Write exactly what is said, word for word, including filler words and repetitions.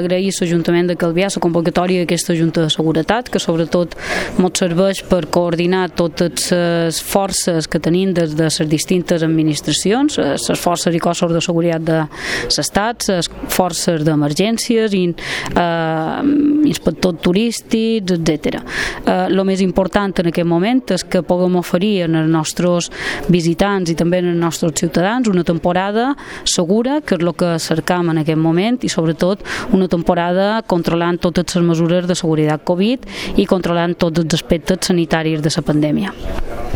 agrair a l'Ajuntament de Calvià la convocatòria d'aquesta Junta de Seguretat, que sobretot ens serveix per coordinar totes les forces que tenim des de les distintes administracions, les forces i cossos de seguretat de l'Estat, les forces d'emergències, in, eh, inspectors turístics, etcètera. El eh, més important en aquest moment és que puguem oferir als nostres visitants i també als nostres ciutadans una temporada segura, que és el que cercam en aquest moment, i sobretot una temporada controlant totes les mesures de seguretat Covid i controlant tots els aspectes sanitaris de la pandèmia.